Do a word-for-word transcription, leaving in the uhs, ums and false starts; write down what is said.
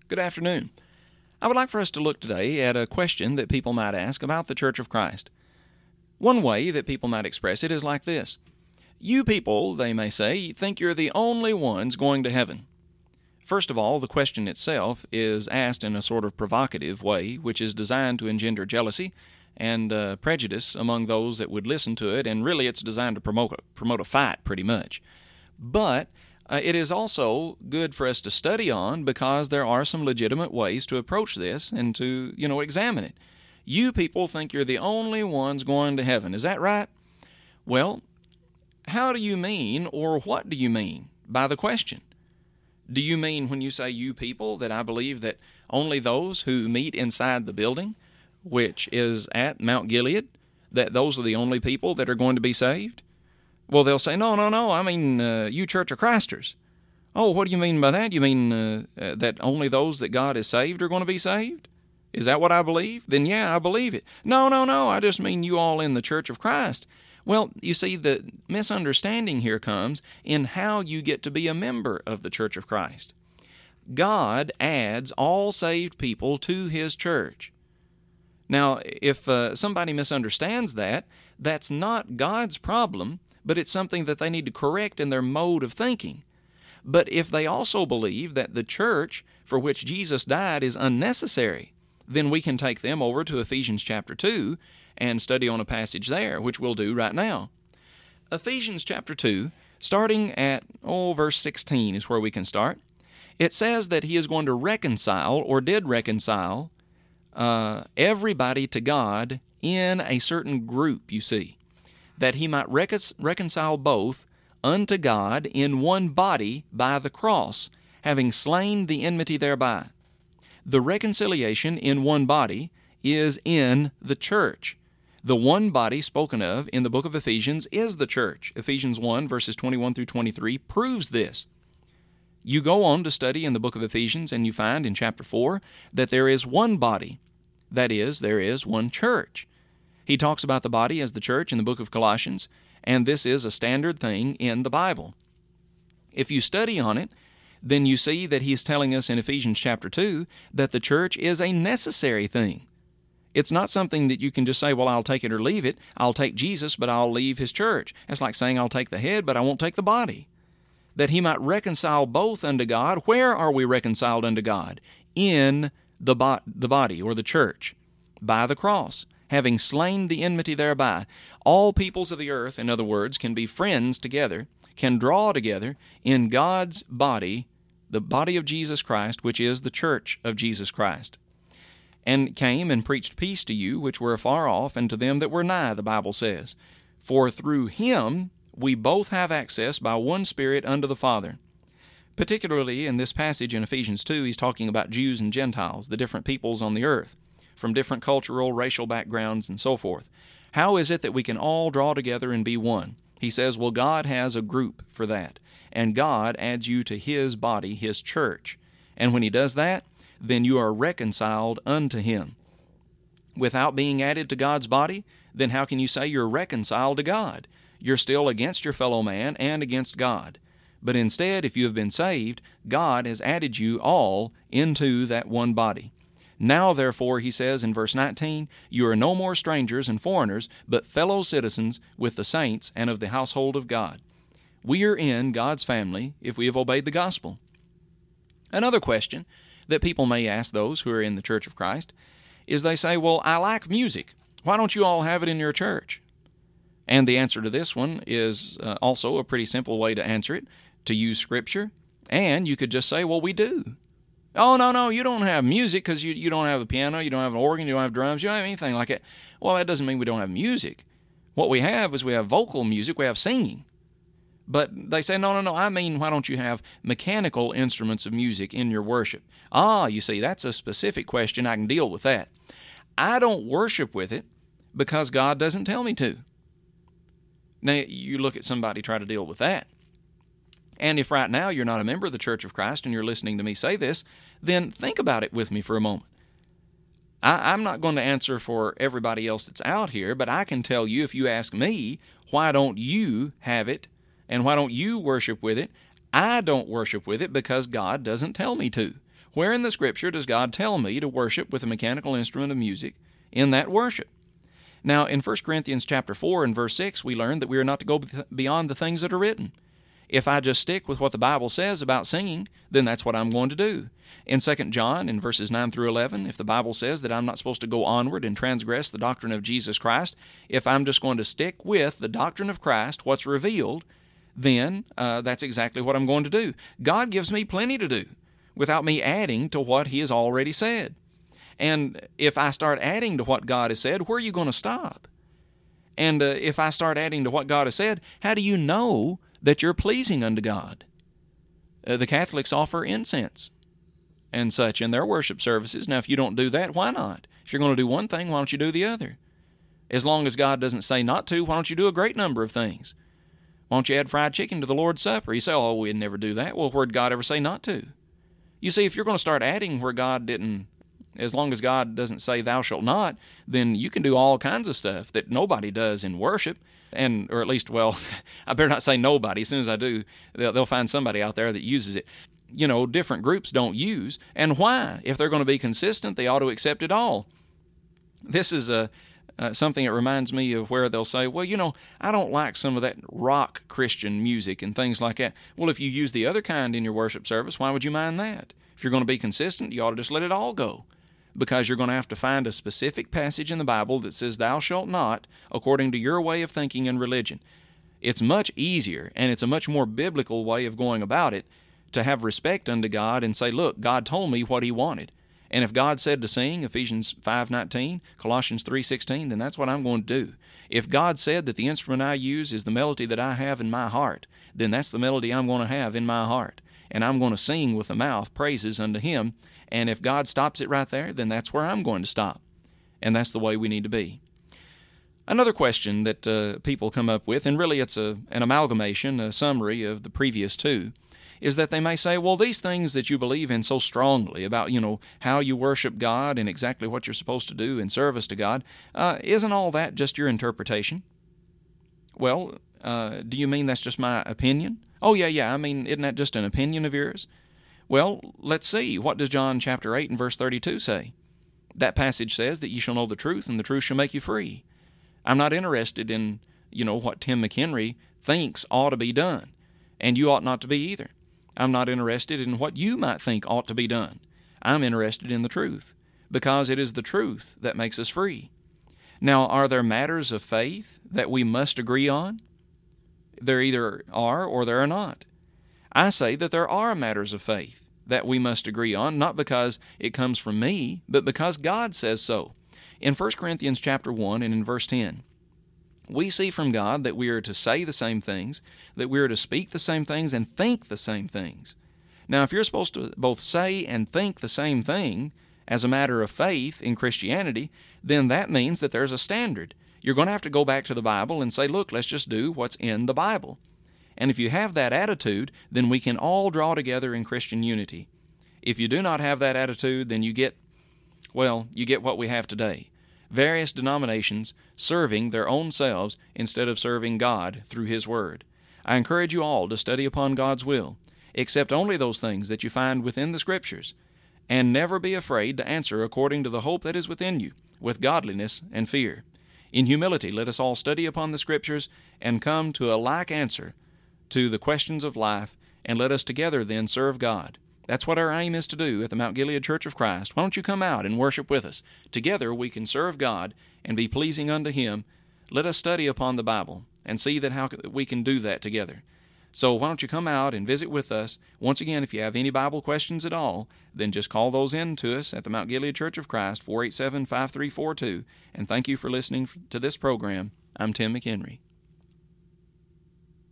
Good afternoon. I would like for us to look today at a question that people might ask about the Church of Christ. One way that people might express it is like this. You people, they may say, think you're the only ones going to heaven. First of all, the question itself is asked in a sort of provocative way, which is designed to engender jealousy and uh, prejudice among those that would listen to it, and really it's designed to promote a, promote a fight pretty much. But uh, it is also good for us to study on because there are some legitimate ways to approach this and to, you know, examine it. You people think you're the only ones going to heaven. Is that right? Well, how do you mean, or what do you mean by the question? Do you mean when you say you people that I believe that only those who meet inside the building, which is at Mount Gilead, that those are the only people that are going to be saved? Well, they'll say, no, no, no, I mean uh, you Church of Christers. Oh, what do you mean by that? You mean uh, uh, that only those that God has saved are going to be saved? Is that what I believe? Then yeah, I believe it. No, no, no, I just mean you all in the Church of Christ. Well, you see, the misunderstanding here comes in how you get to be a member of the Church of Christ. God adds all saved people to His church. Now, if uh, somebody misunderstands that, that's not God's problem, but it's something that they need to correct in their mode of thinking. But if they also believe that the church for which Jesus died is unnecessary, then we can take them over to Ephesians chapter two and study on a passage there, which we'll do right now. Ephesians chapter two, starting at, oh, verse sixteen is where we can start. It says that He is going to reconcile, or did reconcile, uh, everybody to God in a certain group, you see, that He might recon- reconcile both unto God in one body by the cross, having slain the enmity thereby. The reconciliation in one body is in the church. The one body spoken of in the book of Ephesians is the church. Ephesians one, verses twenty-one through twenty-three proves this. You go on to study in the book of Ephesians, and you find in chapter four that there is one body. That is, there is one church. He talks about the body as the church in the book of Colossians, and this is a standard thing in the Bible. If you study on it, then you see that he's telling us in Ephesians chapter two that the church is a necessary thing. It's not something that you can just say, well, I'll take it or leave it. I'll take Jesus, but I'll leave His church. That's like saying I'll take the head, but I won't take the body. That He might reconcile both unto God. Where are we reconciled unto God? In the, bo- the body, or the church, by the cross, having slain the enmity thereby. All peoples of the earth, in other words, can be friends together, can draw together in God's body, the body of Jesus Christ, which is the church of Jesus Christ. And came and preached peace to you which were afar off, and to them that were nigh, the Bible says. For through Him we both have access by one Spirit unto the Father. Particularly in this passage in Ephesians two, he's talking about Jews and Gentiles, the different peoples on the earth, from different cultural, racial backgrounds, and so forth. How is it that we can all draw together and be one? He says, well, God has a group for that, and God adds you to His body, His church. And when He does that, then you are reconciled unto Him. Without being added to God's body, then how can you say you're reconciled to God? You're still against your fellow man and against God. But instead, if you have been saved, God has added you all into that one body. Now, therefore, he says in verse nineteen, you are no more strangers and foreigners, but fellow citizens with the saints and of the household of God. We are in God's family if we have obeyed the gospel. Another question that people may ask those who are in the Church of Christ is they say, well, I like music. Why don't you all have it in your church? And the answer to this one is uh, also a pretty simple way to answer it, to use Scripture. And you could just say, well, we do. Oh, no, no, you don't have music because you, you don't have a piano, you don't have an organ, you don't have drums, you don't have anything like it. Well, that doesn't mean we don't have music. What we have is we have vocal music, we have singing. But they say, no, no, no, I mean, why don't you have mechanical instruments of music in your worship? Ah, you see, that's a specific question. I can deal with that. I don't worship with it because God doesn't tell me to. Now, you look at somebody try to deal with that. And if right now you're not a member of the Church of Christ and you're listening to me say this, then think about it with me for a moment. I, I'm not going to answer for everybody else that's out here, but I can tell you, if you ask me, why don't you have it and why don't you worship with it? I don't worship with it because God doesn't tell me to. Where in the Scripture does God tell me to worship with a mechanical instrument of music in that worship? Now, in First Corinthians chapter four and verse six, we learn that we are not to go beyond the things that are written. If I just stick with what the Bible says about singing, then that's what I'm going to do. In Second John, in verses nine through eleven, if the Bible says that I'm not supposed to go onward and transgress the doctrine of Jesus Christ, if I'm just going to stick with the doctrine of Christ, what's revealed, then uh, that's exactly what I'm going to do. God gives me plenty to do without me adding to what He has already said. And if I start adding to what God has said, where are you going to stop? And uh, if I start adding to what God has said, how do you know that you're pleasing unto God? Uh, the Catholics offer incense and such in their worship services. Now, if you don't do that, why not? If you're going to do one thing, why don't you do the other? As long as God doesn't say not to, why don't you do a great number of things? Why don't you add fried chicken to the Lord's Supper? You say, oh, we'd never do that. Well, where did God ever say not to? You see, if you're going to start adding where God didn't, as long as God doesn't say thou shalt not, then you can do all kinds of stuff that nobody does in worship. And, or at least, well, I better not say nobody. As soon as I do, they'll, they'll find somebody out there that uses it. You know, different groups don't use. And why? If they're going to be consistent, they ought to accept it all. This is a uh, something that reminds me of where they'll say, well, you know, I don't like some of that rock Christian music and things like that. Well, if you use the other kind in your worship service, why would you mind that? If you're going to be consistent, you ought to just let it all go, because you're going to have to find a specific passage in the Bible that says thou shalt not, according to your way of thinking and religion. It's much easier, and it's a much more biblical way of going about it, to have respect unto God and say, look, God told me what He wanted. And if God said to sing, Ephesians five nineteen, Colossians three sixteen, then that's what I'm going to do. If God said that the instrument I use is the melody that I have in my heart, then that's the melody I'm going to have in my heart. And I'm going to sing with the mouth praises unto Him. And if God stops it right there, then that's where I'm going to stop. And that's the way we need to be. Another question that uh, people come up with, and really it's a, an amalgamation, a summary of the previous two, is that they may say, well, these things that you believe in so strongly about, you know, how you worship God and exactly what you're supposed to do in service to God, uh, isn't all that just your interpretation? Well, uh, do you mean that's just my opinion? Oh, yeah, yeah, I mean, isn't that just an opinion of yours? Well, let's see. What does John chapter eight and verse thirty-two say? That passage says that you shall know the truth, and the truth shall make you free. I'm not interested in, you know, what Tim McHenry thinks ought to be done, and you ought not to be either. I'm not interested in what you might think ought to be done. I'm interested in the truth, because it is the truth that makes us free. Now, are there matters of faith that we must agree on? There either are or there are not. I say that there are matters of faith that we must agree on, not because it comes from me, but because God says so. In First Corinthians chapter one and in verse ten, we see from God that we are to say the same things, that we are to speak the same things, and think the same things. Now, if you're supposed to both say and think the same thing as a matter of faith in Christianity, then that means that there's a standard. You're going to have to go back to the Bible and say, look, let's just do what's in the Bible. And if you have that attitude, then we can all draw together in Christian unity. If you do not have that attitude, then you get, well, you get what we have today. Various denominations serving their own selves instead of serving God through His Word. I encourage you all to study upon God's will. Accept only those things that you find within the Scriptures, and never be afraid to answer according to the hope that is within you, with godliness and fear. In humility, let us all study upon the Scriptures and come to a like answer to the questions of life, and let us together then serve God. That's what our aim is to do at the Mount Gilead Church of Christ. Why don't you come out and worship with us? Together we can serve God and be pleasing unto Him. Let us study upon the Bible and see that how we can do that together. So why don't you come out and visit with us? Once again, if you have any Bible questions at all, then just call those in to us at the Mount Gilead Church of Christ, four eight seven, five three four two. And thank you for listening to this program. I'm Tim McHenry.